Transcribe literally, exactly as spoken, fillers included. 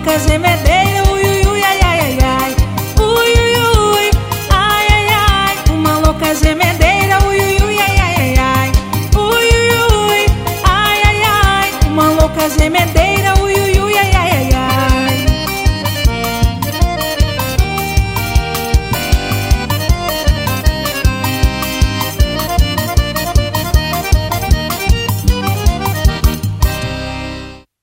louca gemedeira, ui, ui, ui, ai, ai, ai, ai. Ui, ui, ui, ai, ai, ai. Uma louca gemedeira, ui, ui, ui, ai, ai, ai, ai. Ui, ui, ui, ai, ai, ai. Uma louca gemedeira.